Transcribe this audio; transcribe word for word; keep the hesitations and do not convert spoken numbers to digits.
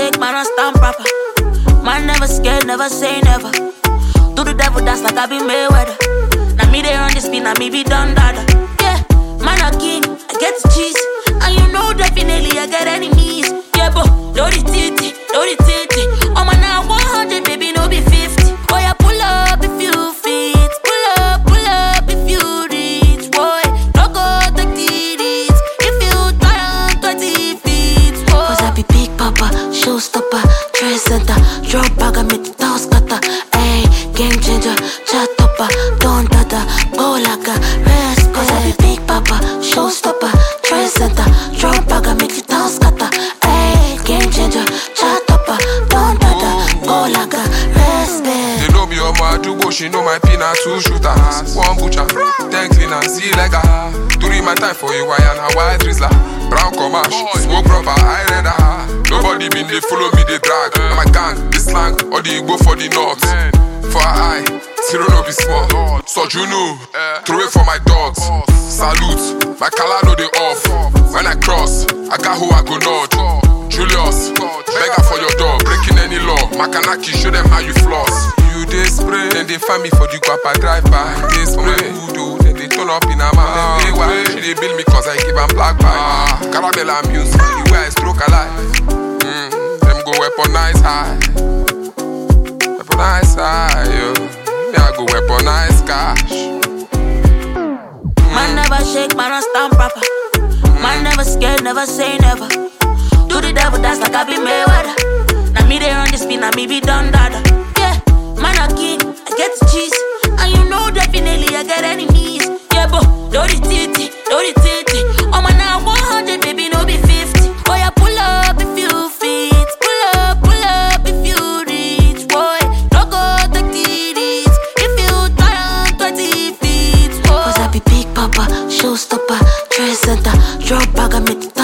shake, man, I stand proper. Man never scared, never say never. Do the devil dance like I be Mayweather. Now me they on this beat, now me be done dada. Yeah, man a king, I get the cheese. And you know definitely I get enemies. Yeah, but do the titty, do the titty. Oh man, now one hundred, baby, no be fifty. Oh yeah, pull up if you fit. Pull up, pull up if you reach. Boy, don't go take titties. If you try on twenty feet. Boy. Cause I be big papa, showstopper, trendsetter, drop bag, I make the toss cutter. Ayy, game changer, chat topper, don't dada, go like a rest. Cause I be big papa, showstopper, trendsetter, drop bag, I make the toss cutter. Ayy, game changer, chat topper, don't dada, go like a rest. They know me on my dubo, she know my pin and two shooters. One butcher, ten cleaner, see like a. During my time for you, I and a white drizzler. Brown comash, smoke proper, I read a. Nobody been they follow me, they drag. I'm my gang, the slang, or the go for the north. For I, zero no be small. So you know, throw it for my dogs. Salute, my color know they off. When I cross, I got who I go nod. Julius, beggar for your dog, breaking any law. Makanaki, show them how you floss. You they spray, then they find me for the guapa drive by. They spray, voodoo, then they turn up in a man. Then they why, she they bill me cause I give them black bag. Carabella music, the way I stroke alive. Mm, them go weaponize high. Weaponize high, yo. Yeah, I go weaponize cash. Mm. Man never shake, man, I stand proper. Mm. Man never scared, never say never. Do the devil dance like I be Mayweather. Now me they on this beat, now me be done dada. Yeah, man a king, I get the cheese. And you know definitely I get enemies. Yeah, but do the titty, do the titty. Oh man, now one hundred, baby, no be fifty. Oh yeah, pull up if you fit. Pull up, pull up if you reach. Boy, don't go take titties. If you try on twenty feet. Boy. Cause I be big papa, showstopper, trendsetter, drop bag, I make the